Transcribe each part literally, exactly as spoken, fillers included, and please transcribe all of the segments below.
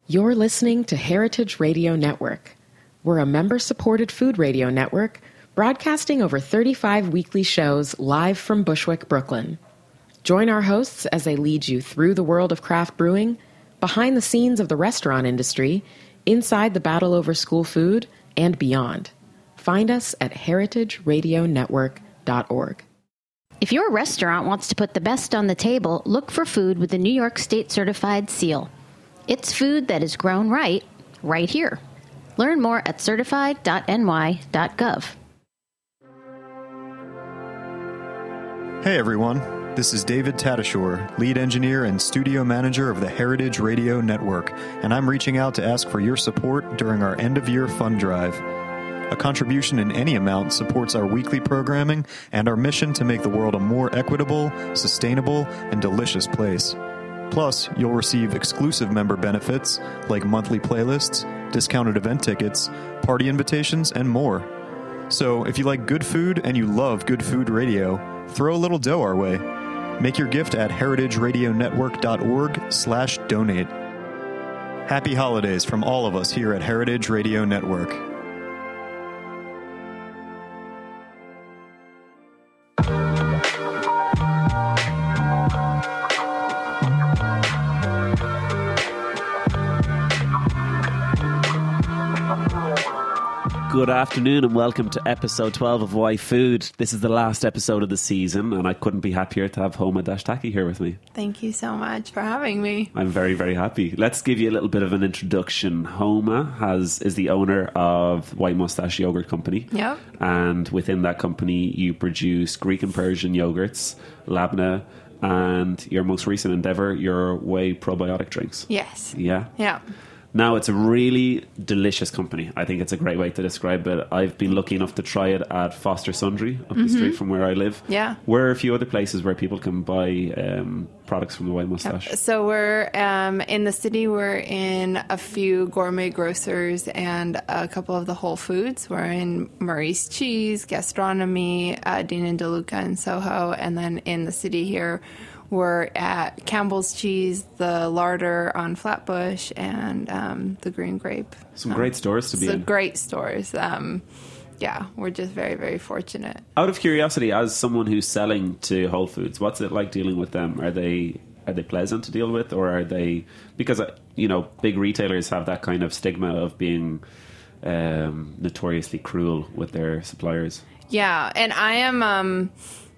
You're listening to Heritage Radio Network. We're a member-supported food radio network broadcasting over thirty-five weekly shows live from Bushwick, Brooklyn. Join our hosts as they lead you through the world of craft brewing, behind the scenes of the restaurant industry, inside the battle over school food, and beyond. Find us at heritage radio network dot org. If your restaurant wants to put the best on the table, look for food with the New York State Certified Seal. It's food that is grown right, right here. Learn more at certified dot n y dot gov. Hey everyone, this is David Tatashore, lead engineer and studio manager of the Heritage Radio Network, and I'm reaching out to ask for your support during our end-of-year fund drive. A contribution in any amount supports our weekly programming and our mission to make the world a more equitable, sustainable, and delicious place. Plus, you'll receive exclusive member benefits like monthly playlists, discounted event tickets, party invitations, and more. So, if you like good food and you love good food radio, throw a little dough our way. Make your gift at heritage radio network dot org slash donate. Happy holidays from all of us here at Heritage Radio Network. Good afternoon and welcome to episode twelve of Why Food. This is the last episode of the season and I couldn't be happier to have Homa Dashtaki here with me. Thank you so much for having me. I'm very, very happy. Let's give you a little bit of an introduction. Homa has is the owner of White Moustache Yogurt Company. Yep. And within that company you produce Greek and Persian yogurts, labna, and your most recent endeavour, your whey probiotic drinks. Yes. Yeah? Yeah. Now, it's a really delicious company. I think it's a great way to describe it. I've been lucky enough to try it at Foster Sundry up mm-hmm. the street from where I live. Yeah. Where are a few other places where people can buy um, products from the White Moustache? So we're um, in the city. We're in a few gourmet grocers and a couple of the Whole Foods. We're in Murray's Cheese, Gastronomy, uh, Dean and DeLuca in Soho. And then in the city here, we're at Campbell's Cheese, the Larder on Flatbush, and um, the Green Grape. Some um, great stores to be in. Great stores. Um, yeah, we're just very, very fortunate. Out of curiosity, as someone who's selling to Whole Foods, what's it like dealing with them? Are they are they pleasant to deal with, or are they, because you know big retailers have that kind of stigma of being um, notoriously cruel with their suppliers? Yeah, and I am. Um,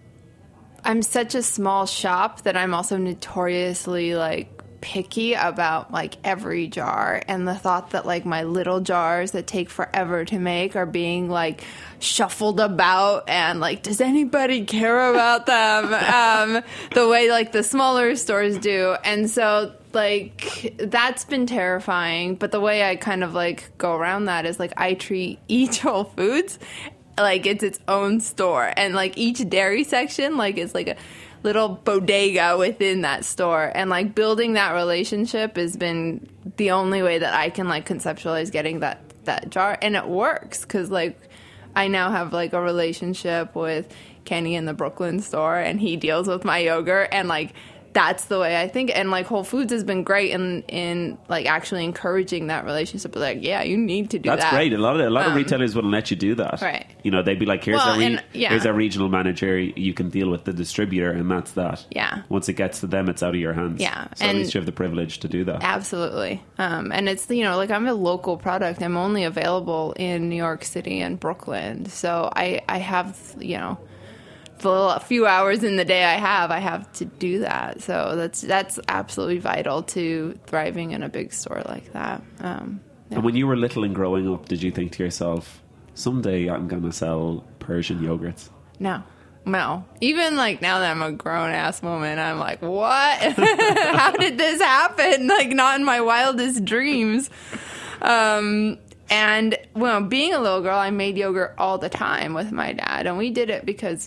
I'm such a small shop that I'm also notoriously like picky about like every jar, and the thought that like my little jars that take forever to make are being like shuffled about and like, does anybody care about them um, the way like the smaller stores do. And so like that's been terrifying, but the way I kind of like go around that is like I treat each Whole Foods like it's its own store, and like each dairy section like is like a little bodega within that store, and like building that relationship has been the only way that I can like conceptualize getting that that jar, and it works because like I now have like a relationship with Kenny in the Brooklyn store, and he deals with my yogurt, and like that's the way I think. And like Whole Foods has been great in in like actually encouraging that relationship. Like, yeah, you need to do That's that. That's great. A lot of a lot um, of retailers wouldn't let you do that. Right. You know, they'd be like, here's well, our re- and, yeah. here's our regional manager. You can deal with the distributor, and that's that. Yeah. Once it gets to them, it's out of your hands. Yeah. So and at least you have the privilege to do that. Absolutely. Um, and it's, you know, like I'm a local product. I'm only available in New York City and Brooklyn. So I, I have, you know, the few hours in the day I have, I have to do that. So that's that's absolutely vital to thriving in a big store like that. Um, yeah. And when you were little and growing up, did you think to yourself, someday I'm going to sell Persian yogurts? No. No. Even like now that I'm a grown-ass woman, I'm like, what? How did this happen? Like not in my wildest dreams. Um And, well, being a little girl, I made yogurt all the time with my dad. And we did it because,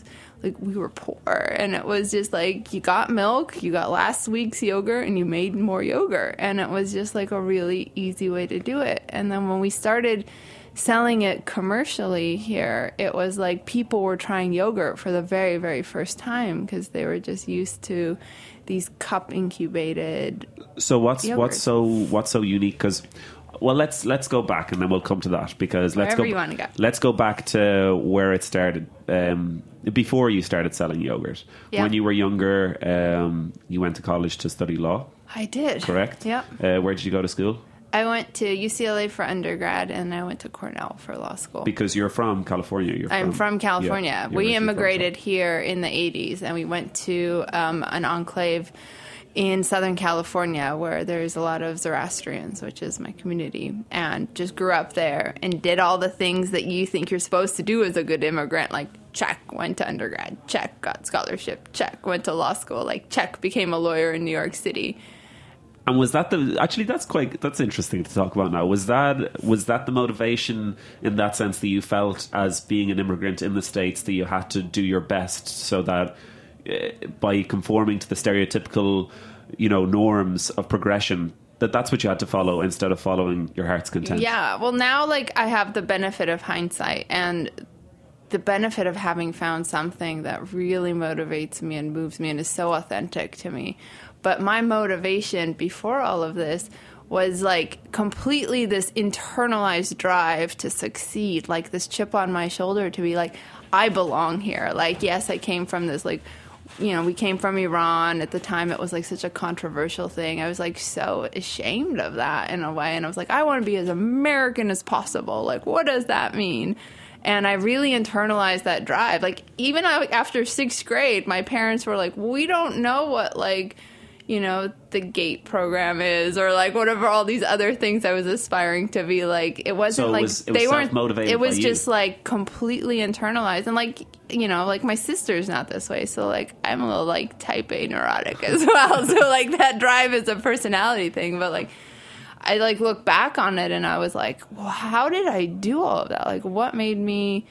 like we were poor, and it was just like you got milk, you got last week's yogurt, and you made more yogurt, and it was just like a really easy way to do it. And then when we started selling it commercially here, it was like people were trying yogurt for the very, very first time because they were just used to these cup incubated. So what's yogurts. what's so what's so unique? Because well, let's let's go back and then we'll come to that because let's Wherever go. you want to go. Let's go back to where it started. Um, before you started selling yogurt, Yeah. when you were younger, um, you went to college to study law. I did. Correct. Yep. Uh, where did you go to school? I went to U C L A for undergrad, and I went to Cornell for law school. Because you're from California. You're I'm from, from California. Yeah, you're we originally from immigrated here in the eighties, and we went to um, an enclave in Southern California where there's a lot of Zoroastrians, which is my community, and just grew up there and did all the things that you think you're supposed to do as a good immigrant, like check, went to undergrad, check, got scholarship, check, went to law school, like check, became a lawyer in New York City. And was that the actually that's quite that's interesting to talk about now. Was that was that the motivation in that sense that you felt as being an immigrant in the States that you had to do your best so that uh, by conforming to the stereotypical, you know, norms of progression that that's what you had to follow instead of following your heart's content? Yeah, well now like I have the benefit of hindsight and the benefit of having found something that really motivates me and moves me and is so authentic to me. But my motivation before all of this was like completely this internalized drive to succeed, like this chip on my shoulder to be like, I belong here. Like, yes, I came from this, like, you know, we came from Iran. At the time, it was like such a controversial thing. I was like so ashamed of that in a way. And I was like, I want to be as American as possible. Like, what does that mean? And I really internalized that drive. Like, even after sixth grade, my parents were like, we don't know what, like, you know, the GATE program is, or like whatever all these other things I was aspiring to be. Like, it wasn't So it like was- it was they weren't self-motivated it was by you. just like completely internalized. And like, you know, like my sister's not this way, so like I'm a little like type A neurotic as well. So like that drive is a personality thing. But like I like look back on it and I was like, well, how did I do all of that? Like, what made me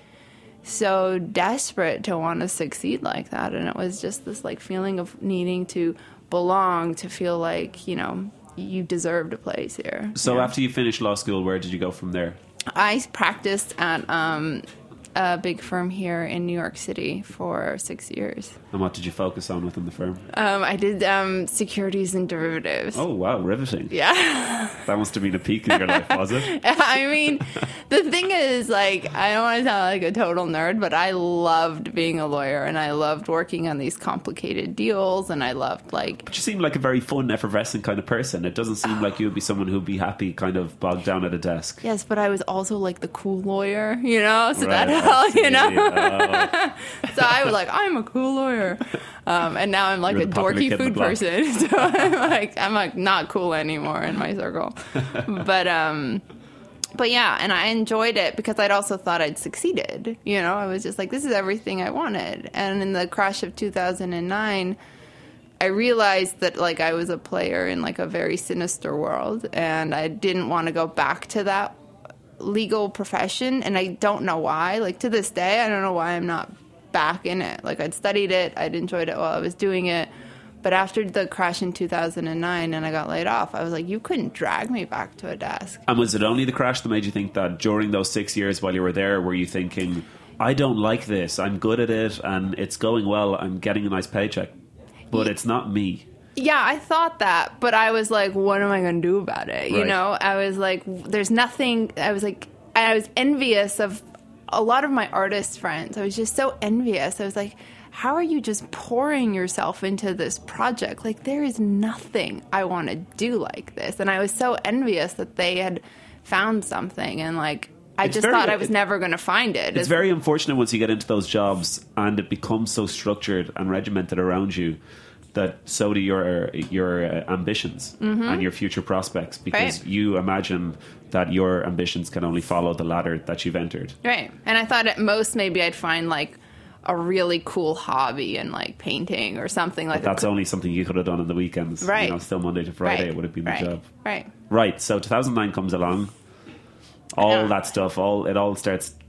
so desperate to want to succeed like that? And it was just this like feeling of needing to belong, to feel like, you know, you deserved a place here. So Yeah. after you finished law school, where did you go from there? I practiced at um, a big firm here in New York City for six years. And what did you focus on within the firm? Um, I did um, securities and derivatives. Oh, wow, riveting. Yeah. That must have been a peak in your life, was it? I mean, the thing is, like, I don't want to sound like a total nerd, but I loved being a lawyer, and I loved working on these complicated deals, and I loved, like... But you seem like a very fun, effervescent kind of person. It doesn't seem like you would be someone who'd be happy kind of bogged down at a desk. Yes, but I was also, like, the cool lawyer, you know? So Right, that I helped, see. you know? Oh. So I was like, I'm a cool lawyer. Um, and now I'm like You're a the popular dorky kid in the food block. person. So I'm like, I'm like not cool anymore in my circle. But, um, but yeah, and I enjoyed it because I'd also thought I'd succeeded. You know, I was just like, this is everything I wanted. And in the crash of two thousand nine, I realized that like I was a player in like a very sinister world, and I didn't want to go back to that legal profession. And I don't know why. Like to this day, I don't know why I'm not back in it. Like I'd studied it, I'd enjoyed it while I was doing it. But after the crash in two thousand nine and I got laid off, I was like, you couldn't drag me back to a desk. And was it only the crash that made you think that during those six years while you were there, were you thinking, I don't like this, I'm good at it, and it's going well, I'm getting a nice paycheck, but it's not me? Yeah, I thought that, but I was like, what am I going to do about it? You Right. know, I was like, there's nothing, I was like, I was envious of a lot of my artist friends. I was just so envious. I was like, how are you just pouring yourself into this project? Like, there is nothing I want to do like this. And I was so envious that they had found something, and like, I It's just very- thought I was never going to find it. It's very unfortunate once you get into those jobs and it becomes so structured and regimented around you that so do your your uh, ambitions and your future prospects, because Right. you imagine that your ambitions can only follow the ladder that you've entered. Right. And I thought at most maybe I'd find like a really cool hobby in like painting or something like But that's that. only something you could have done on the weekends. Right. You know, still Monday to Friday, it would have been right. the job. Right. Right. So two thousand nine comes along. All Yeah. that stuff, all it all starts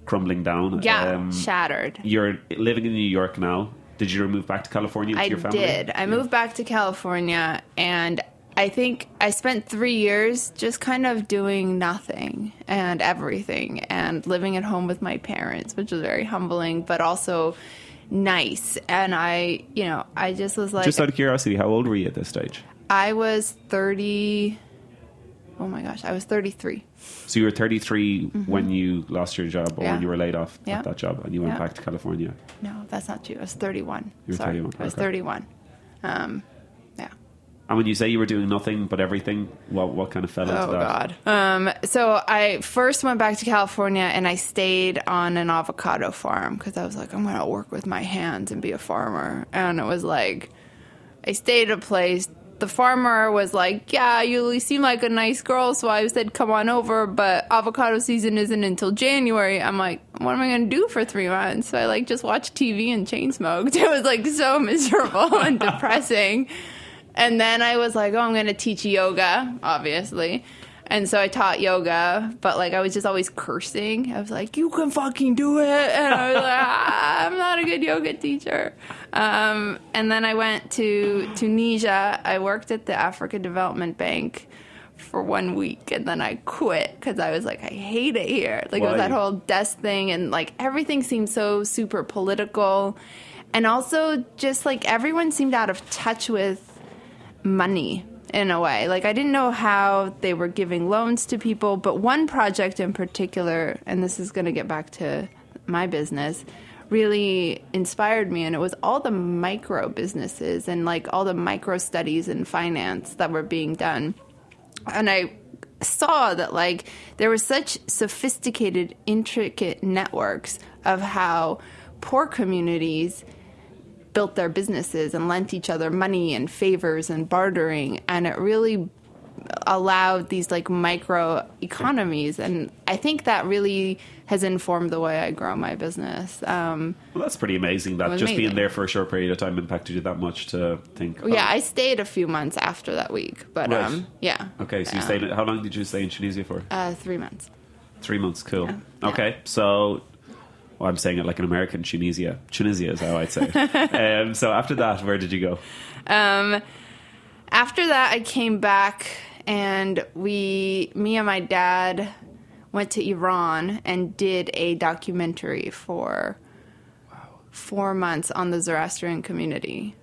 crumbling down. Yeah, Um, shattered. You're living in New York now. Did you move back to California with I your family? did. I moved back to California, and I think I spent three years just kind of doing nothing and everything and living at home with my parents, which was very humbling, but also nice. And I, you know, I just was like... Just out of curiosity, how old were you at this stage? I was thirty... Oh my gosh, I was thirty-three. So you were thirty-three mm-hmm. when you lost your job or yeah. when you were laid off yeah. at that job and you went yeah. back to California? No, that's not true. I was thirty-one. You were Sorry. thirty-one. I was okay. thirty-one. Um, yeah. And when you say you were doing nothing but everything, what what kind of fell into oh, that? God. Um, so I first went back to California and I stayed on an avocado farm because I was like, I'm going to work with my hands and be a farmer. And it was like, I stayed at a place. The farmer was like, yeah, you seem like a nice girl, so I said, come on over, but avocado season isn't until January. I'm like, what am I going to do for three months? So I, like, just watched T V and chain smoked. It was, like, so miserable and depressing. And then I was like, oh, I'm going to teach yoga, obviously. And so I taught yoga, but, like, I was just always cursing. I was like, you can fucking do it. And I was like, ah, I'm not a good yoga teacher. Um, and then I went to Tunisia. I worked at the Africa Development Bank for one week, and then I quit because I was like, I hate it here. Like, Why? It was that whole desk thing, and, like, everything seemed so super political. And also just, like, everyone seemed out of touch with money. In a way. Like, I didn't know how they were giving loans to people, but one project in particular, and this is going to get back to my business, really inspired me, and it was all the micro businesses and, like, all the micro studies in finance that were being done. And I saw that, like, there were such sophisticated, intricate networks of how poor communities built their businesses and lent each other money and favors and bartering, and it really allowed these like micro economies, and I think that really has informed the way I grow my business. Um, well, that's pretty amazing that just amazing. being there for a short period of time impacted you that much to think. Oh. Yeah, I stayed a few months after that week, but right. um, yeah. Okay, so you um, stayed. How long did you stay in Tunisia for? Uh, three months. Three months, cool. Yeah. Okay, yeah. so. Well, I'm saying it like an American, Tunisia. Tunisia is how I'd say it. um, so after that, where did you go? Um, after that, I came back, and we, me and my dad, went to Iran and did a documentary for wow. four months on the Zoroastrian community.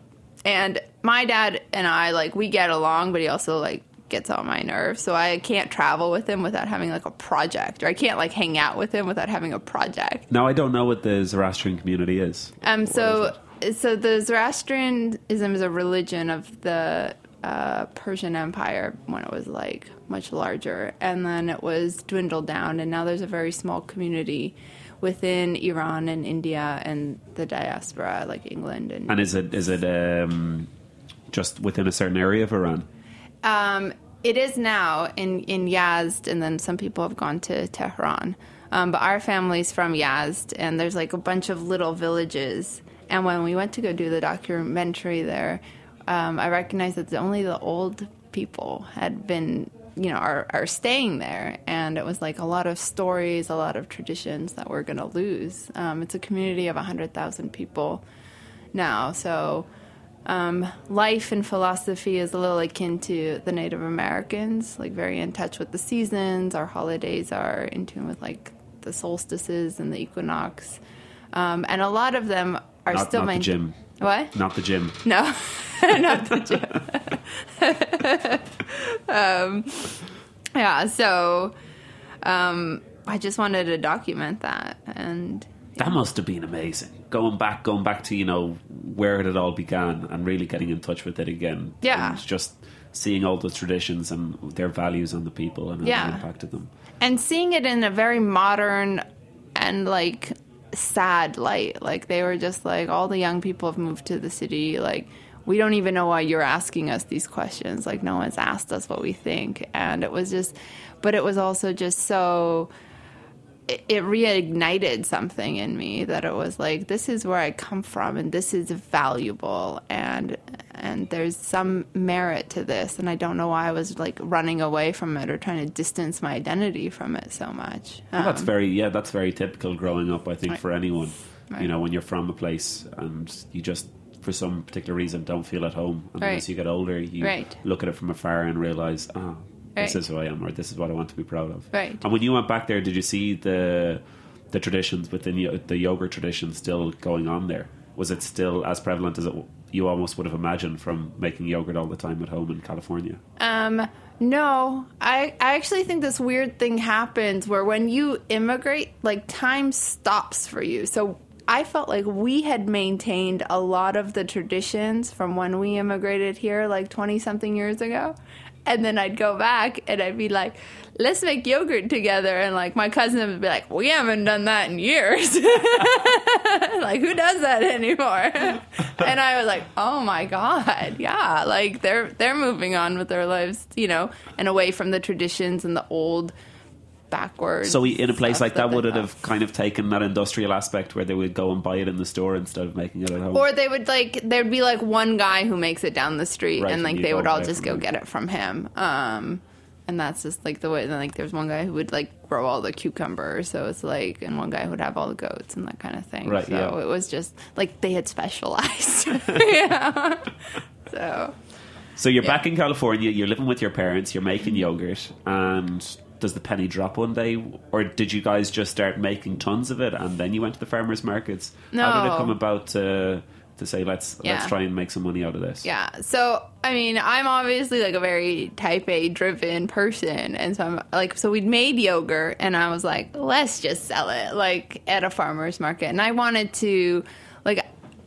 And my dad and I, like, we get along, but he also, like, gets on my nerves, so I can't travel with him without having like a project, or I can't like hang out with him without having a project. Now I don't know what the Zoroastrian community is. Um, so so the Zoroastrianism is a religion of the uh, Persian Empire when it was like much larger, and then it was dwindled down, and now there's a very small community within Iran and India and the diaspora, like England and. And is it is it um, just within a certain area of Iran? Um, it is now in, in Yazd, and then some people have gone to Tehran. Um, but our family's from Yazd, and there's like a bunch of little villages. And when we went to go do the documentary there, um, I recognized that only the old people had been, you know, are, are staying there. And it was like a lot of stories, a lot of traditions that we're going to lose. Um, it's a community of one hundred thousand people now, so... Um, life and philosophy is a little akin to the Native Americans, like very in touch with the seasons. Our holidays are in tune with like the solstices and the equinox. Um, and a lot of them are not, still... Not my the gym. What? Not the gym. No, not the gym. um, yeah, so um, I just wanted to document that. And yeah. That must have been amazing. Going back, going back to, you know, where it all began and really getting in touch with it again. Yeah. And just seeing all the traditions and their values on the people and how yeah. they impacted them. And seeing it in a very modern and, like, sad light. Like, they were just like, all the young people have moved to the city. Like, we don't even know why you're asking us these questions. Like, no one's asked us what we think. And it was just, but it was also just so... it reignited something in me that it was like, this is where I come from and this is valuable. And and there's some merit to this, and I don't know why I was like running away from it or trying to distance my identity from it so much. Um, well, that's very yeah that's very typical growing up, I think, right. for anyone. Right. You know, when you're from a place and you just for some particular reason don't feel at home, and right. as you get older you right. look at it from afar and realise, oh, this right. is who I am, or this is what I want to be proud of. Right. And when you went back there, did you see the the traditions within the, the yogurt tradition still going on there? Was it still as prevalent as it you almost would have imagined from making yogurt all the time at home in California? Um, no, I, I actually think this weird thing happens where when you immigrate, like time stops for you. So I felt like we had maintained a lot of the traditions from when we immigrated here like twenty something years ago. And then I'd go back and I'd be like, let's make yogurt together. And like my cousin would be like, we haven't done that in years. Like, who does that anymore? And I was like, oh my God. Yeah. Like they're, they're moving on with their lives, you know, and away from the traditions and the old backwards. So in a place like that, that would it have. have kind of taken that industrial aspect where they would go and buy it in the store instead of making it at home? Or they would like, there'd be like one guy who makes it down the street, Right, and like and they you would go all buy it just from go him. get it from him. Um, and that's just like the way, then like there's one guy who would like grow all the cucumbers. So it's like, and one guy who would have all the goats and that kind of thing. Right, so yeah. it was just like they had specialized. Yeah. So. So you're Yeah. back in California, you're living with your parents, you're making yogurt, and does the penny drop one day? Or did you guys just start making tons of it and then you went to the farmers markets? How did it No. come about to, to say, let's Yeah. let's try and make some money out of this? Yeah. So, I mean, I'm obviously like a very type A driven person. And so I'm like, so we'd made yogurt and I was like, let's just sell it like at a farmer's market. And I wanted to, like,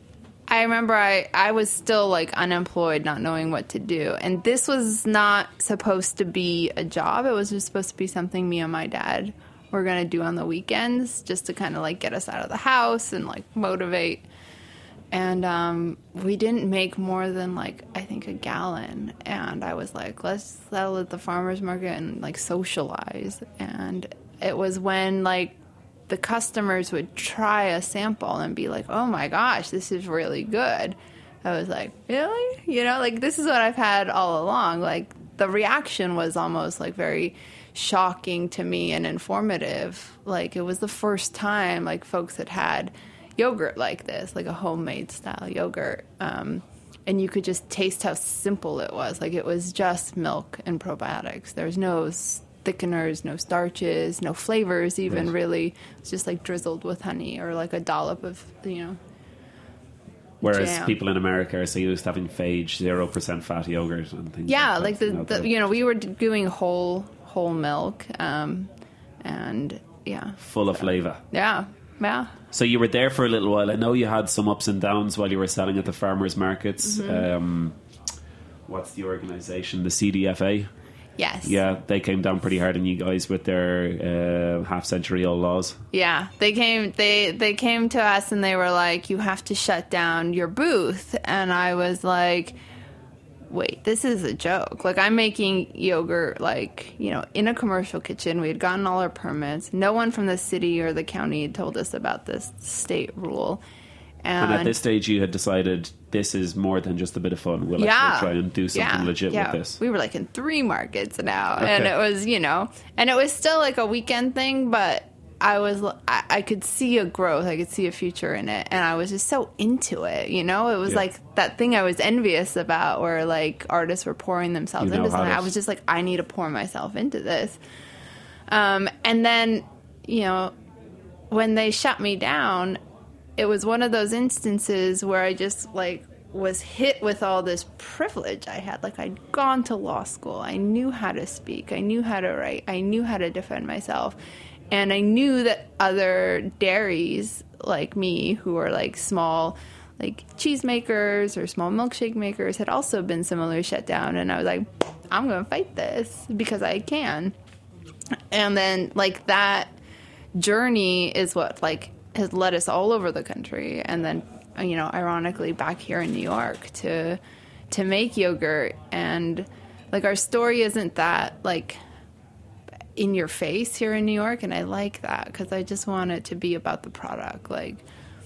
I remember I, I was still like unemployed, not knowing what to do. And this was not supposed to be a job. It was just supposed to be something me and my dad were going to do on the weekends just to kind of like get us out of the house and like motivate. And um, we didn't make more than like, I think a gallon. And I was like, let's sell at the farmer's market and like socialize. And it was when like the customers would try a sample and be like, oh my gosh, this is really good. I was like, really? You know, like this is what I've had all along. Like the reaction was almost like very shocking to me and informative. Like it was the first time like folks had had yogurt like this, like a homemade style yogurt. Um, and you could just taste how simple it was. Like it was just milk and probiotics. There was no thickeners, no starches, no flavors even, Right. really. It's just like drizzled with honey or like a dollop of, you know. Whereas jam. people in America are so used to having phage, zero percent fat yogurt and things Yeah, like like that. the, know, the you know, we were doing whole whole milk, um, and yeah, full of flavour. yeah, yeah. So you were there for a little while. I know you had some ups and downs while you were selling at the farmers markets. Mm-hmm. Um, what's the organisation? The C D F A? Yes. Yeah, they came down pretty hard on you guys with their uh, half-century-old laws. Yeah, they came. They they came to us and they were like, "You have to shut down your booth." And I was like, "Wait, this is a joke. Like, I'm making yogurt, like, you know, in a commercial kitchen. We had gotten all our permits. No one from the city or the county had told us about this state rule." And, And at this stage, you had decided this is more than just a bit of fun. We'll yeah, actually try and do something yeah, legit yeah. with this. We were like in three markets now, Okay. and it was, you know, and it was still like a weekend thing, but I was, I, I could see a growth, I could see a future in it, and I was just so into it, you know. It was Yeah. like that thing I was envious about, where like artists were pouring themselves You know into how something. to- I was just like, I need to pour myself into this. Um, and then, you know, when they shut me down, it was one of those instances where I just like was hit with all this privilege I had. Like, I'd gone to law school. I knew how to speak. I knew how to write. I knew how to defend myself. And I knew that other dairies like me, who are like small, like cheese makers or small milkshake makers, had also been similarly shut down. And I was like, I'm going to fight this because I can. And then like that journey is what like has led us all over the country, and then, you know, ironically back here in New York to to make yogurt. And like our story isn't that like in your face here in New York, and I like that because I just want it to be about the product. Like,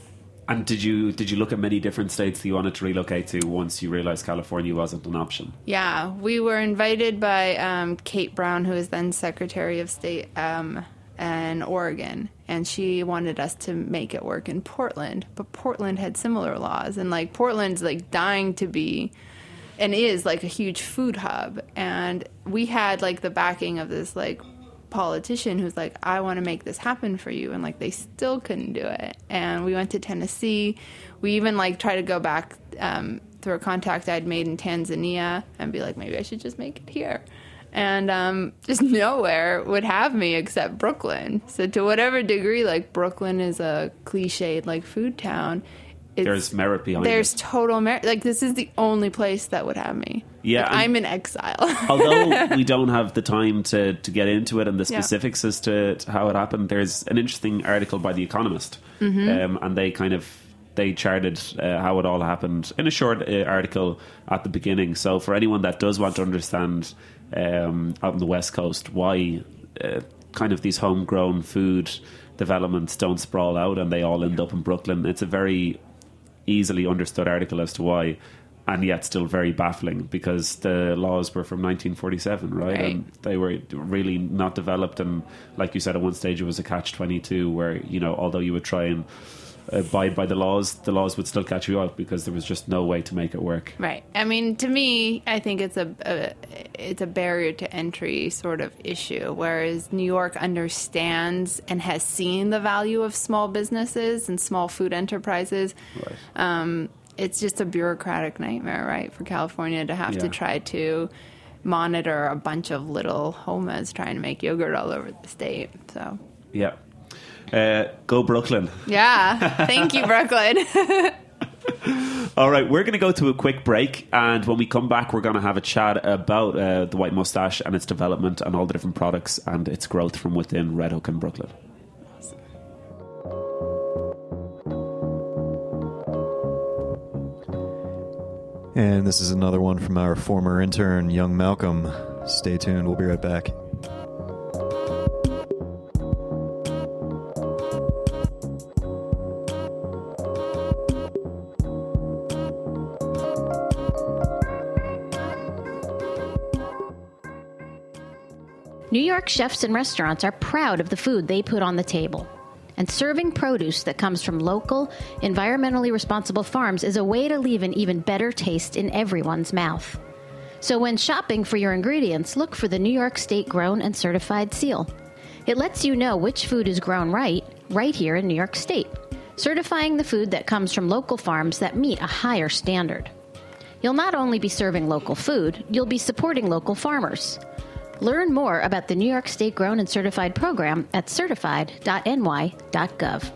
And did you did you look at many different states that you wanted to relocate to once you realized California wasn't an option? Yeah, we were invited by um, Kate Brown, who was then Secretary of State um, in Oregon, and she wanted us to make it work in Portland. But Portland had similar laws, and like Portland's like dying to be, and is like a huge food hub. And we had like the backing of this like politician who's like, I want to make this happen for you, and like they still couldn't do it. And we went to Tennessee. We even like tried to go back um, through a contact I'd made in Tanzania and be like, maybe I should just make it here. And um, just nowhere would have me except Brooklyn. So to whatever degree, like Brooklyn is a cliched like food town, it's, there's merit behind there's it. There's total merit. Like this is the only place that would have me. Yeah, like, I'm in exile. Although we don't have the time to, to get into it and the Yeah. specifics as to, to how it happened, there's an interesting article by The Economist, Mm-hmm. um, and they kind of they charted uh, how it all happened in a short uh, article at the beginning. So for anyone that does want to understand um, out on the West Coast why uh, kind of these homegrown food developments don't sprawl out and they all end up in Brooklyn, it's a very easily understood article as to why. And yet still very baffling because the laws were from nineteen forty-seven, right? Right. And they were really not developed. And like you said, at one stage it was a catch twenty-two where, you know, although you would try and abide by the laws, the laws would still catch you out because there was just no way to make it work. Right. I mean, to me, I think it's a, a it's a barrier to entry sort of issue, whereas New York understands and has seen the value of small businesses and small food enterprises. Right. Um, it's just a bureaucratic nightmare, right, for California to have Yeah. to try to monitor a bunch of little homas trying to make yogurt all over the state. So, Yeah. Uh, go Brooklyn. yeah. Thank you, Brooklyn. All right, we're going to go to a quick break, and when we come back, we're going to have a chat about uh, the White Moustache and its development and all the different products and its growth from within Red Hook in Brooklyn. And this is another one from our former intern, young Malcolm. Stay tuned. We'll be right back. New York chefs and restaurants are proud of the food they put on the table. And serving produce that comes from local, environmentally responsible farms is a way to leave an even better taste in everyone's mouth. So when shopping for your ingredients, look for the New York State Grown and Certified seal. It lets you know which food is grown right, right here in New York State, certifying the food that comes from local farms that meet a higher standard. You'll not only be serving local food, you'll be supporting local farmers. Learn more about the New York State Grown and Certified program at certified dot n y dot gov.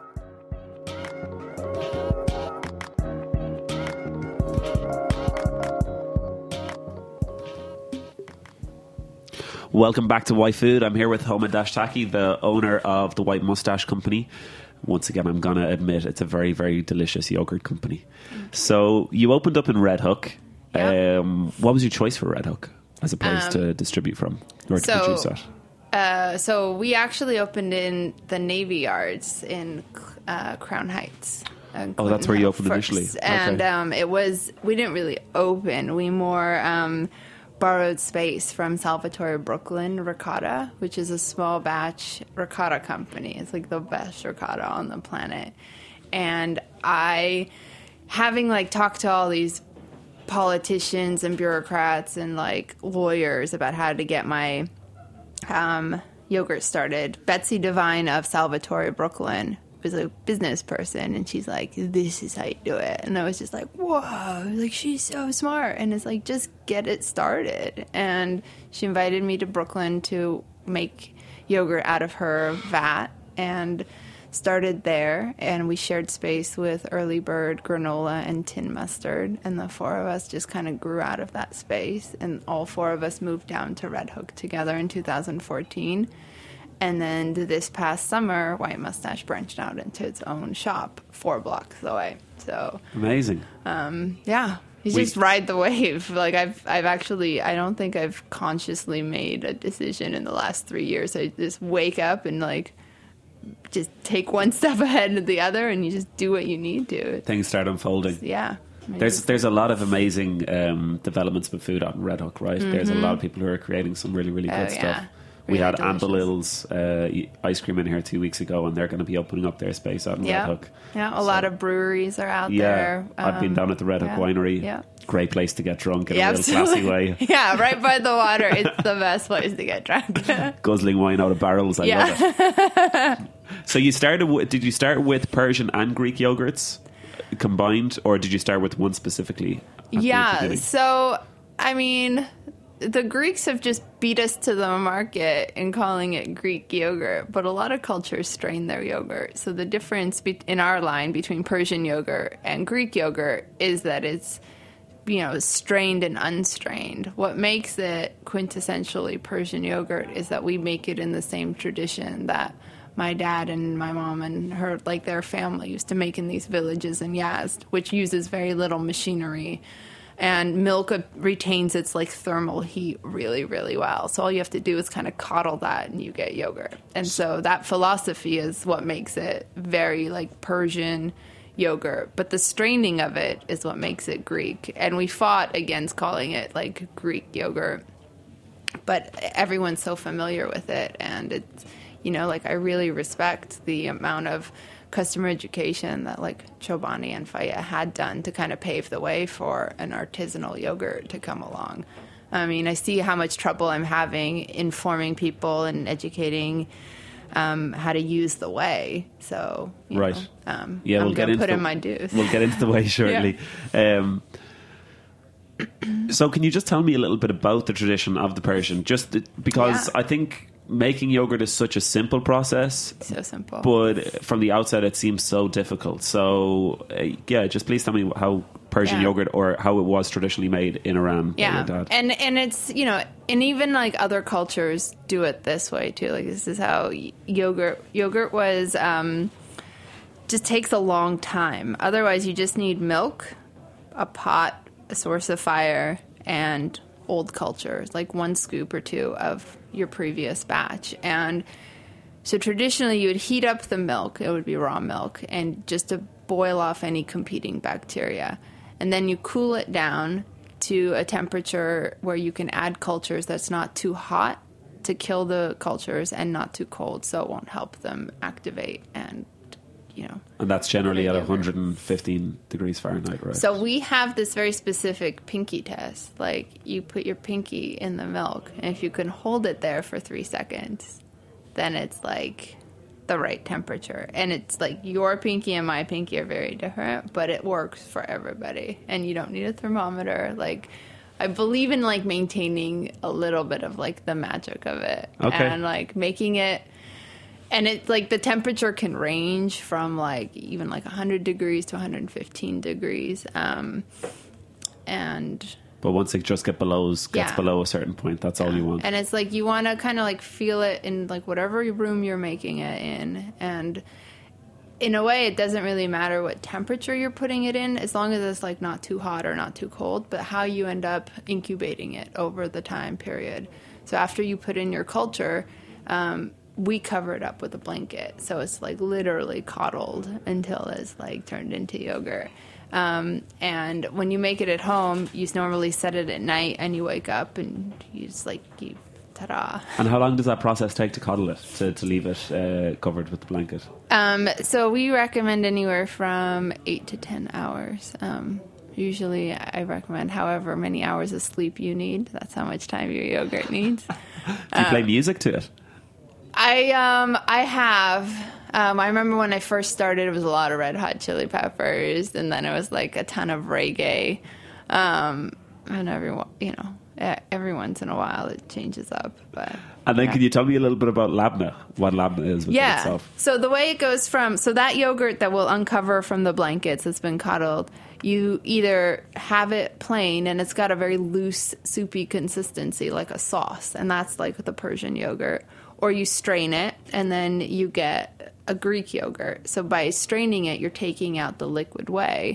Welcome back to White Food. I'm here with Homa Dashtaki, the owner of the White Moustache Company. Once again, I'm going to admit it's a very, very delicious yogurt company. So you opened up in Red Hook. Yeah. Um, what was your choice for Red Hook as a place Um, to distribute from or to so- produce at? Uh, so we actually opened in the Navy Yards in uh, Crown Heights. uh, Oh, that's where you opened first. initially. And Okay. um, it was, we didn't really open. We more um, borrowed space from Salvatore Brooklyn Ricotta, which is a small batch ricotta company. It's like the best ricotta on the planet. And I, having like talked to all these politicians and bureaucrats and like lawyers about how to get my um, yogurt started, Betsy Devine of Salvatore Brooklyn was a business person, and she's like, this is how you do it. And I was just like, whoa, like she's so smart. And it's like, just get it started. And she invited me to Brooklyn to make yogurt out of her vat, and started there. And we shared space with Early Bird, Granola, and Tin Mustard. And the four of us just kind of grew out of that space. And all four of us moved down to Red Hook together in two thousand fourteen. And then this past summer, White Moustache branched out into its own shop four blocks away. So, Amazing. yeah, you We- just ride the wave. Like I've, I've actually, I don't think I've consciously made a decision in the last three years. I just wake up and like just take one step ahead of the other, and you just do what you need to. Things start unfolding. Yeah. I mean, There's there's a lot of amazing um, developments with food on Red Hook, right? Mm-hmm. There's a lot of people who are creating some really, really good oh, stuff. Yeah. We really had delicious. Amber-Lil's uh, ice cream in here two weeks ago, and they're going to be opening up their space out in Yeah. Red Hook. Yeah, a So- lot of breweries are out Yeah, there. I've been Um, down at the Red Hook yeah. Winery. Yeah. Great place to get drunk in Yeah, a real classy way. Yeah, right by the water. It's the best place to get drunk. Guzzling wine out of barrels. I Yeah. love it. So you started with, did you start with Persian and Greek yogurts combined, or did you start with one specifically? at the Yeah, beginning? so, I mean, the Greeks have just beat us to the market in calling it Greek yogurt, but a lot of cultures strain their yogurt. So the difference be- in our line between Persian yogurt and Greek yogurt is that it's, you know, strained and unstrained. What makes it quintessentially Persian yogurt is that we make it in the same tradition that my dad and my mom and her, like their family used to make in these villages in Yazd, which uses very little machinery. And milk retains its like thermal heat really, really well. So all you have to do is kind of coddle that and you get yogurt. And so that philosophy is what makes it very like Persian yogurt. But the straining of it is what makes it Greek. And we fought against calling it like Greek yogurt. But everyone's so familiar with it. And it's, you know, like I really respect the amount of customer education that like Chobani and Faya had done to kind of pave the way for an artisanal yogurt to come along. I mean, I see how much trouble I'm having informing people and educating um, how to use the whey. So, you Right. know, um, Yeah, I'm we'll get gonna into put the, in my dues. We'll get into the way shortly. Um, so, can you just tell me a little bit about the tradition of the Persian? Just th- because Yeah. I think making yogurt is such a simple process, So simple. but from the outset it seems so difficult. So, uh, yeah, just please tell me how Persian Yeah. yogurt, or how it was traditionally made in Iran. by Yeah, your dad. and and it's, you know, and even like other cultures do it this way too. Like this is how y- yogurt yogurt was. Um, just takes a long time. Otherwise, you just need milk, a pot, a source of fire, and old culture, like one scoop or two of your previous batch. And so traditionally, you would heat up the milk. It would be raw milk, and just to boil off any competing bacteria. And then you cool it down to a temperature where you can add cultures that's not too hot to kill the cultures and not too cold, so it won't help them activate and, you know. And that's generally at Yogurt. one hundred fifteen degrees Fahrenheit, right? So we have this very specific pinky test. Like, you put your pinky in the milk, and if you can hold it there for three seconds, then it's like the right temperature. And it's like your pinky and my pinky are very different, but it works for everybody. And you don't need a thermometer. Like, I believe in like maintaining a little bit of like the magic of it. Okay. And like making it, and it's like the temperature can range from like even like one hundred degrees to one hundred fifteen degrees. Um, and but once it just get below, gets Yeah. below a certain point, that's all you want. And it's like you want to kind of like feel it in like whatever room you're making it in. And in a way, it doesn't really matter what temperature you're putting it in, as long as it's like not too hot or not too cold, but how you end up incubating it over the time period. So after you put in your culture, um, we cover it up with a blanket. So it's like literally coddled until it's like turned into yogurt. Um, and when you make it at home, you normally set it at night and you wake up and you just like, you, ta-da. And how long does that process take to coddle it, to, to leave it uh, covered with the blanket? Um, so we recommend anywhere from eight to ten hours. Um, usually I recommend however many hours of sleep you need. That's how much time your yogurt needs. Do you play music to it? I um I have. Um, I remember when I first started, it was a lot of Red Hot Chili Peppers, and then it was like a ton of reggae. Um, and everyone, you know, e- every once in a while it changes up. But And then yeah. can you tell me a little bit about labna, what labna is within Yeah. itself? So the way it goes from, so that yogurt that will uncover from the blankets that's been coddled, you either have it plain and it's got a very loose, soupy consistency, like a sauce, and that's like the Persian yogurt, or you strain it and then you get a Greek yogurt. So by straining it, you're taking out the liquid whey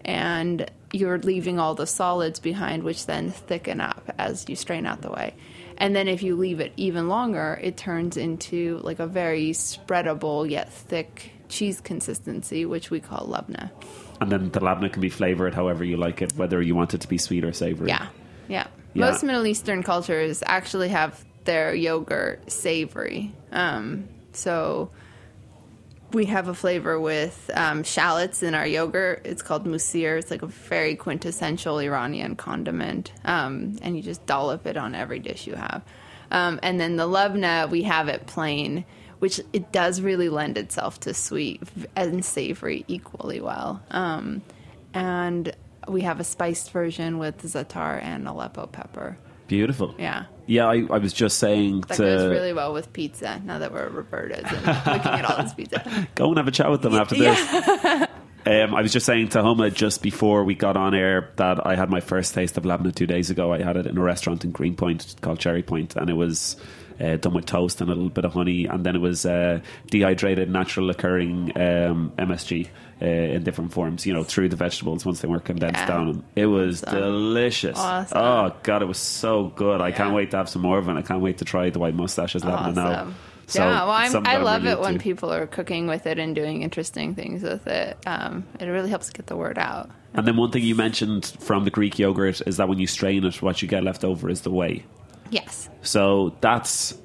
and you're leaving all the solids behind, which then thicken up as you strain out the whey. And then if you leave it even longer, it turns into like a very spreadable yet thick cheese consistency, which we call labneh. And then the labneh can be flavored however you like it, whether you want it to be sweet or savory. Yeah, yeah. Yeah. Most Middle Eastern cultures actually have their yogurt savory. Um, so we have a flavor with um, shallots in our yogurt. It's called musir. It's like a very quintessential Iranian condiment. Um, and you just dollop it on every dish you have. Um, and then the labneh, we have it plain, which it does really lend itself to sweet and savory equally well. Um, and we have a spiced version with za'atar and Aleppo pepper. Beautiful. Yeah. Yeah, I, I was just saying That to... goes really well with pizza, now that we're at Roberta's and looking at all this pizza. Go and have a chat with them after this. Yeah. um, I was just saying to Homa just before we got on air that I had my first taste of labneh two days ago. I had it in a restaurant in Greenpoint called Cherry Point, and it was... Uh, done with toast and a little bit of honey, and then it was uh, dehydrated, natural occurring um, M S G uh, in different forms, you know, through the vegetables once they were condensed Yeah. down. And it was Awesome. delicious. Awesome. Oh God, it was so good. I can't wait to have some more of it. I can't wait to try the white mustaches labneh now. Awesome. So, yeah, well, I'm, something I that love really it when into. people are cooking with it and doing interesting things with it. Um, it really helps get the word out. And then one thing you mentioned from the Greek yogurt is that when you strain it, what you get left over is the whey. Yes. So that's...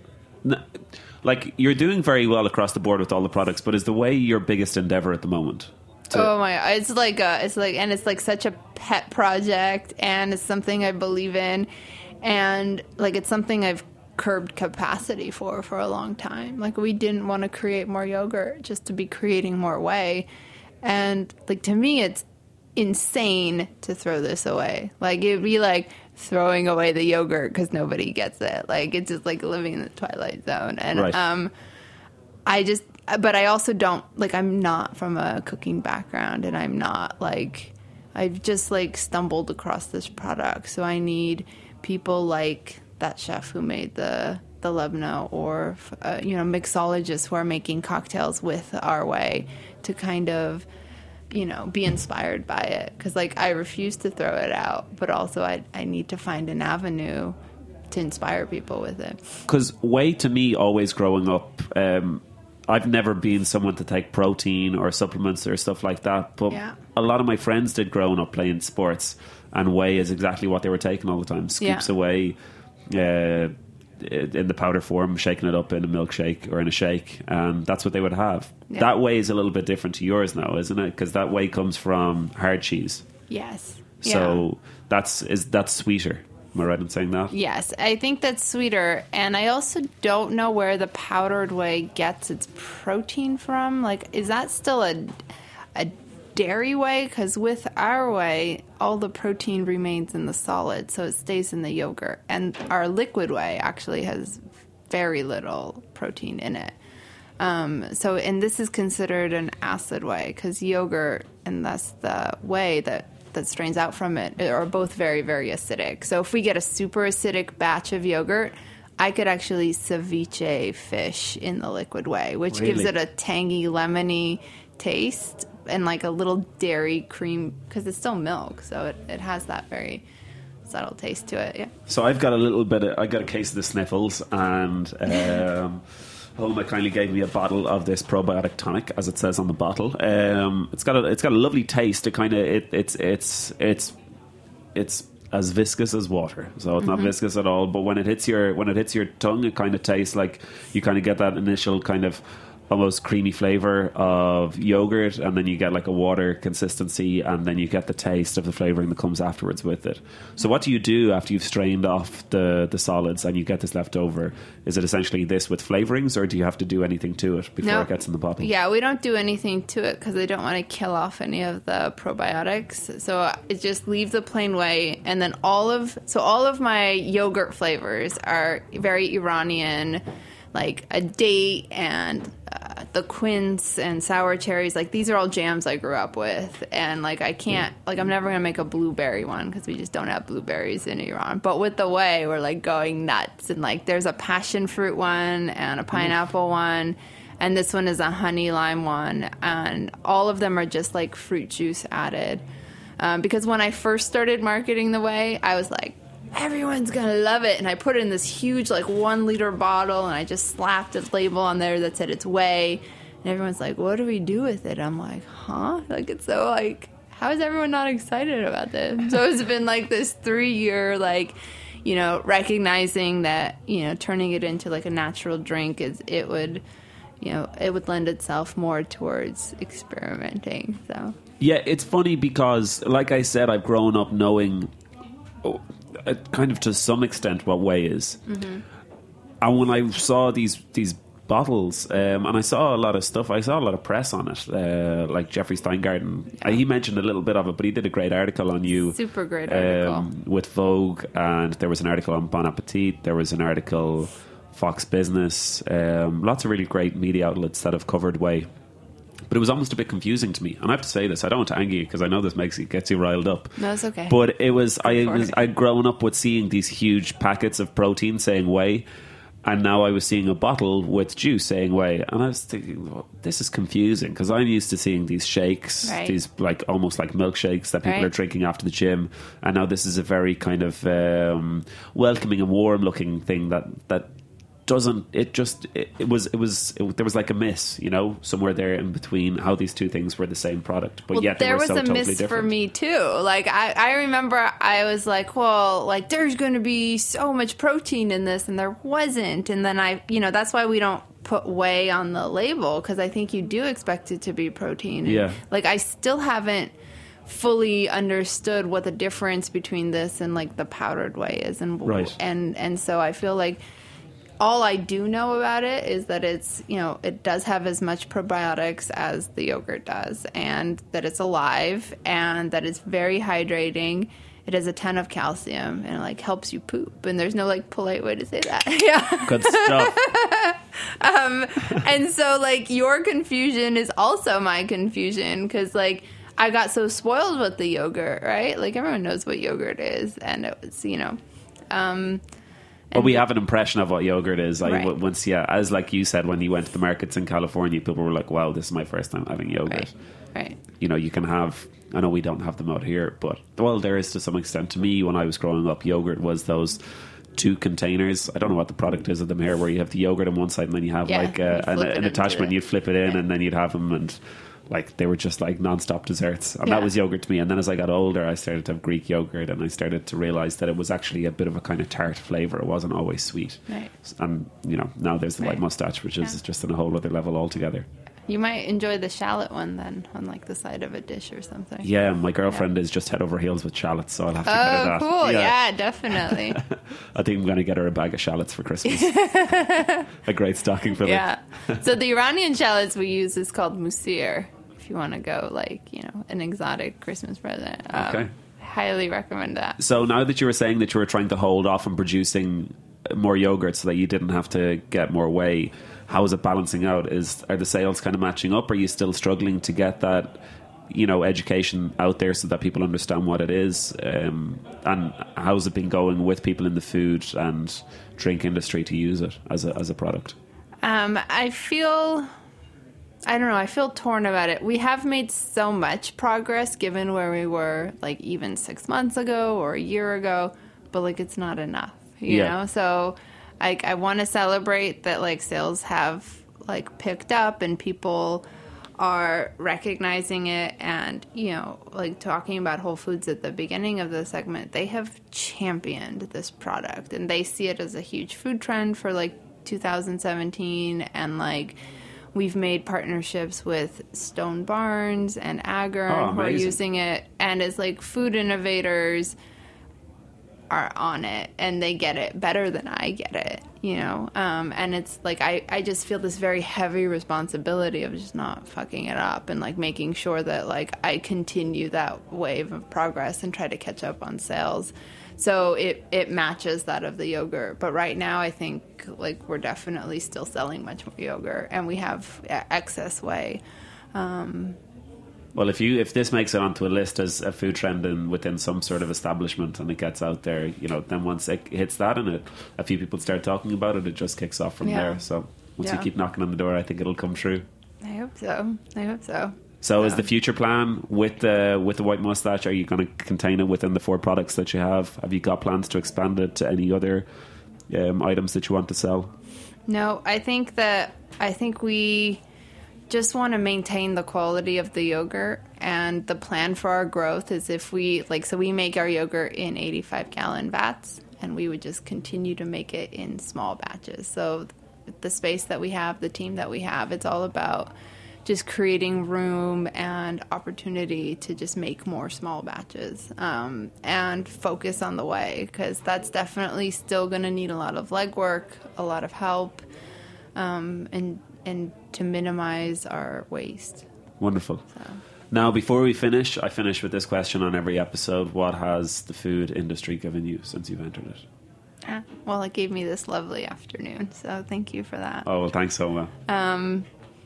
Like, you're doing very well across the board with all the products, but is the whey your biggest endeavor at the moment? To- Oh my! It's like a, it's like, and it's like such a pet project, and it's something I believe in, and like it's something I've curbed capacity for for a long time. Like we didn't want to create more yogurt just to be creating more whey, and like to me, it's insane to throw this away. Like it'd be like throwing away the yogurt because nobody gets it. Like it's just like living in the twilight zone, and Right. um, I just. But I also don't, like, I'm not from a cooking background, and I'm not, like, I've just, like, stumbled across this product. So I need people like that chef who made the, the labneh, or, uh, you know, mixologists who are making cocktails with our whey to kind of, you know, be inspired by it. Because, like, I refuse to throw it out, but also I, I need to find an avenue to inspire people with it. Because whey, to me, always growing up... Um, I've never been someone to take protein or supplements or stuff like that, but Yeah. a lot of my friends did growing up playing sports, and whey is exactly what they were taking all the time. Scoops Yeah. of whey uh, in the powder form, shaking it up in a milkshake or in a shake, and that's what they would have. Yeah. That whey is a little bit different to yours now, isn't it? Because that whey comes from hard cheese. Yes. So that's is that's sweeter. Am I right in saying that? Yes, I think that's sweeter. And I also don't know where the powdered whey gets its protein from. Like, is that still a, a dairy whey? Because with our whey, all the protein remains in the solid, so it stays in the yogurt. And our liquid whey actually has very little protein in it. Um, so, and this is considered an acid whey, because yogurt and thus the whey that that strains out from it are both very, very acidic. So if we get a super acidic batch of yogurt, I could actually ceviche fish in the liquid whey, which gives Really? it a tangy, lemony taste and like a little dairy cream, because it's still milk, so it, it has that very subtle taste to it. Yeah. So I've got a little bit of, I got a case of the sniffles, and um, Homa kindly gave me a bottle of this probiotic tonic, as it says on the bottle. Um, it's got a it's got a lovely taste. It kind of it, it's it's it's it's as viscous as water, so it's not Mm-hmm. viscous at all. But when it hits your when it hits your tongue, it kind of tastes like you kind of get that initial kind of almost creamy flavor of yogurt, and then you get like a water consistency, and then you get the taste of the flavoring that comes afterwards with it. So what do you do after you've strained off the the solids and you get this left over? Is it essentially this with flavorings, or do you have to do anything to it before No. it gets in the bottle? Yeah, we don't do anything to it because I don't want to kill off any of the probiotics. So I just leave the plain whey, and then all of so all of my yogurt flavors are very Iranian, like a date and uh, the quince and sour cherries. Like these are all jams I grew up with, and like I can't like I'm never gonna make a blueberry one because we just don't have blueberries in Iran. But with the whey, we're like going nuts, and like there's a passion fruit one and a pineapple one. And this one is a honey lime one. And all of them are just like fruit juice added. Um, because when I first started marketing the whey, I was like, everyone's gonna love it. And I put it in this huge, like, one liter bottle, and I just slapped a label on there that said it's whey. And everyone's like, what do we do with it? I'm like, huh? Like, it's so, like, how is everyone not excited about this? So it's been, like, this three-year, like, you know, recognizing that, you know, turning it into, like, a natural drink is, it would, you know, it would lend itself more towards experimenting, so. Yeah, it's funny because, like I said, I've grown up knowing, oh, uh, kind of to some extent, what whey is. Mm-hmm. And when I saw these these bottles, um, and I saw a lot of stuff, I saw a lot of press on it, uh, like Jeffrey Steingarten. Yeah. Uh, he mentioned a little bit of it, but he did a great article on you. Super great article. Um, with Vogue, and there was an article on Bon Appetit, there was an article, Fox Business, um, lots of really great media outlets that have covered whey. But it was almost a bit confusing to me. And I have to say this, I don't want to anger you because I know this makes you, gets you riled up. No, it's okay. But it was, I was, I'd grown up with seeing these huge packets of protein saying whey. And now I was seeing a bottle with juice saying whey. And I was thinking, well, this is confusing because I'm used to seeing these shakes, right. these like almost like milkshakes that people right. are drinking after the gym. And now this is a very kind of um, welcoming and warm looking thing that, that doesn't, it just, it, it was, it was, it, there was like a miss, you know, somewhere there in between how these two things were the same product. But well, yet they there were was so a totally miss different. for me too. Like I, I remember I was like, well, like there's going to be so much protein in this, and there wasn't. And then I, you know, that's why we don't put whey on the label, because I think you do expect it to be protein. And, yeah. like I still haven't fully understood what the difference between this and like the powdered whey is, and right. and and so I feel like. All I do know about it is that it's, you know, it does have as much probiotics as the yogurt does, and that it's alive, and that it's very hydrating. It has a ton of calcium, and it, like, helps you poop. And there's no, like, polite way to say that. Yeah. Good stuff. um, and so, like, your confusion is also my confusion, because, like, I got so spoiled with the yogurt, right? Like, everyone knows what yogurt is, and it was, you know... Um, But we have an impression of what yogurt is. Like right. once, yeah, as like you said, when you went to the markets in California, people were like, "Wow, this is my first time having yogurt." Right. right. You know, you can have. I know we don't have them out here, but well, there is to some extent. To me, when I was growing up, yogurt was those two containers. I don't know what the product is of them here, where you have the yogurt on one side and then you have yeah, like uh, an, an attachment. The, you'd flip it in, yeah. and then you'd have them and. Like they were just like non-stop desserts, and yeah. that was yogurt to me. And then as I got older, I started to have Greek yogurt, and I started to realize that it was actually a bit of a kind of tart flavor. It wasn't always sweet. Right. And you know, now there's the right. white mustache, which is yeah. just on a whole other level altogether. You might enjoy the shallot one then, on like the side of a dish or something. Yeah, my girlfriend yeah. is just head over heels with shallots, so I'll have to get her Oh, that. cool! Yeah, yeah definitely. I think I'm going to get her a bag of shallots for Christmas. A great stocking filler. Yeah. So the Iranian shallots we use is called musir. If you want to go, like, you know, an exotic Christmas present. Um, okay. Highly recommend that. So now that you were saying that you were trying to hold off on producing more yogurt so that you didn't have to get more whey, how is it balancing out? Is Are the sales kind of matching up? Are you still struggling to get that, you know, education out there so that people understand what it is? Um, and how's it been going with people in the food and drink industry to use it as a, as a product? Um, I feel... I don't know, I feel torn about it. We have made so much progress given where we were, like, even six months ago or a year ago, but, like, it's not enough, you yeah. know? So, like, I want to celebrate that, like, sales have, like, picked up and people are recognizing it, and, you know, like, talking about Whole Foods at the beginning of the segment, they have championed this product, and they see it as a huge food trend for, like, two thousand seventeen, and, like... We've made partnerships with Stone Barns and Agern oh, who are using it. And it's like food innovators are on it and they get it better than I get it, you know? Um, and it's like I, I just feel this very heavy responsibility of just not fucking it up and like making sure that like I continue that wave of progress and try to catch up on sales. So it, it matches that of the yogurt. But right now, I think like we're definitely still selling much more yogurt, and we have excess whey. Um, well, if you if this makes it onto a list as a food trend and within some sort of establishment, and it gets out there, you know, then once it hits that and it, a few people start talking about it, it just kicks off from yeah. there. So once yeah. you keep knocking on the door, I think it'll come true. I hope so. I hope so. So, is the future plan with the with the White Moustache? Are you going to contain it within the four products that you have? Have you got plans to expand it to any other um, items that you want to sell? No, I think that I think we just want to maintain the quality of the yogurt, and the plan for our growth is if we like so we make our yogurt in eighty-five gallon vats, and we would just continue to make it in small batches. So the space that we have, the team that we have, it's all about just creating room and opportunity to just make more small batches um, and focus on the whey, because that's definitely still going to need a lot of legwork, a lot of help, um, and and to minimize our waste. Wonderful. So. Now, before we finish, I finish with this question on every episode. What has the food industry given you since you've entered it? Ah, well, it gave me this lovely afternoon, so thank you for that. Oh, well, thanks so much. Um,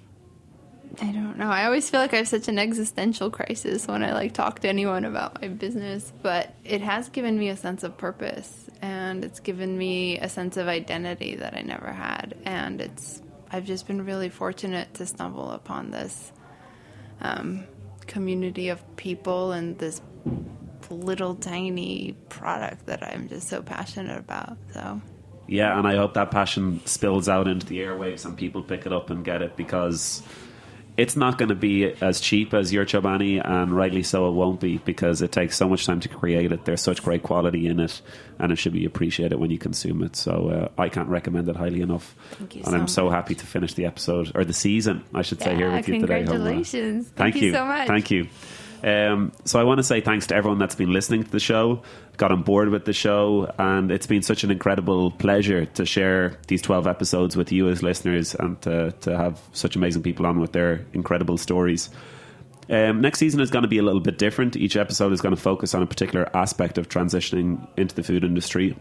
I don't know. I always feel like I have such an existential crisis when I like talk to anyone about my business, but it has given me a sense of purpose, and it's given me a sense of identity that I never had. And it's I've just been really fortunate to stumble upon this um, community of people and this little tiny product that I'm just so passionate about. So. Yeah, and I hope that passion spills out into the airwaves and people pick it up and get it, because it's not going to be as cheap as your Chobani, and rightly so it won't be, because it takes so much time to create it. There's such great quality in it, and it should be appreciated when you consume it. So uh, I can't recommend it highly enough. Thank you and so I'm so much. happy to finish the episode, or the season, I should say, Yeah, here with you today. congratulations. Thank, Thank you so much. Thank you. Um, so I want to say thanks to everyone that's been listening to the show, got on board with the show, and it's been such an incredible pleasure to share these twelve episodes with you as listeners, and to, to have such amazing people on with their incredible stories. Um, next season is going to be a little bit different. Each episode is going to focus on a particular aspect of transitioning into the food industry.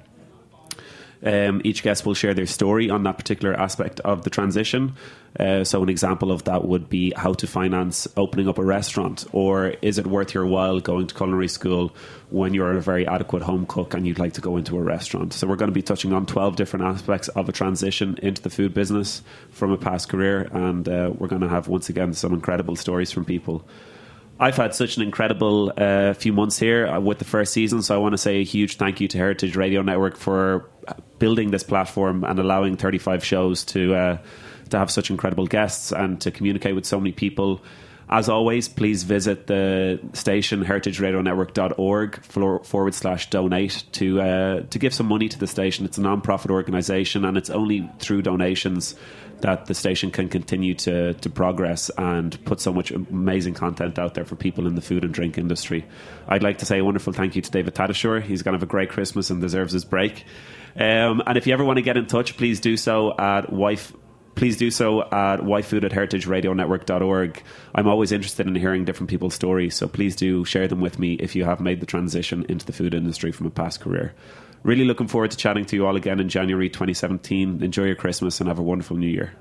Um, each guest will share their story on that particular aspect of the transition. Uh, so an example of that would be how to finance opening up a restaurant, or is it worth your while going to culinary school when you're a very adequate home cook and you'd like to go into a restaurant. So we're going to be touching on twelve different aspects of a transition into the food business from a past career, and uh, we're going to have, once again, some incredible stories from people. I've had such an incredible uh, few months here with the first season, so I want to say a huge thank you to Heritage Radio Network for building this platform and allowing thirty-five shows to uh, to have such incredible guests and to communicate with so many people. As always, please visit the station heritage radio network dot org forward slash donate to uh, to give some money to the station. It's a non-profit organisation, and it's only through donations that the station can continue to, to progress and put so much amazing content out there for people in the food and drink industry. I'd like to say a wonderful thank you to David Tadashore. He's going to have a great Christmas and deserves his break. Um, and if you ever want to get in touch, please do so at wife. Please do so at yfood at heritage radio network dot org. I'm always interested in hearing different people's stories, so please do share them with me if you have made the transition into the food industry from a past career. Really looking forward to chatting to you all again in January twenty seventeen. Enjoy your Christmas and have a wonderful New Year.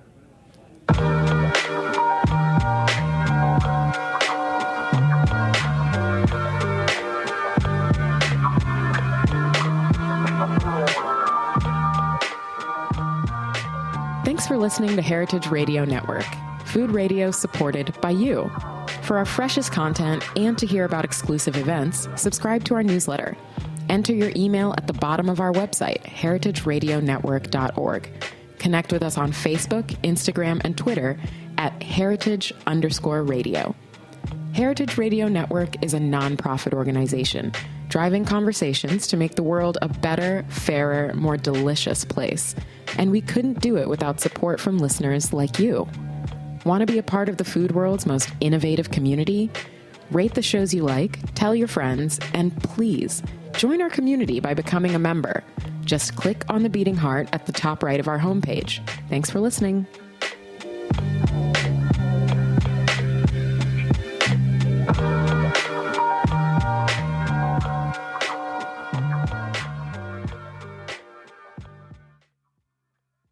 Thanks for listening to Heritage Radio Network, food radio supported by you. For our freshest content and to hear about exclusive events, subscribe to our newsletter. Enter your email at the bottom of our website, heritage radio network dot org. Connect with us on Facebook, Instagram, and Twitter at heritage underscore radio. Heritage Radio Network is a nonprofit organization driving conversations to make the world a better, fairer, more delicious place. And we couldn't do it without support from listeners like you. Want to be a part of the food world's most innovative community? Rate the shows you like, tell your friends, and please join our community by becoming a member. Just click on the beating heart at the top right of our homepage. Thanks for listening.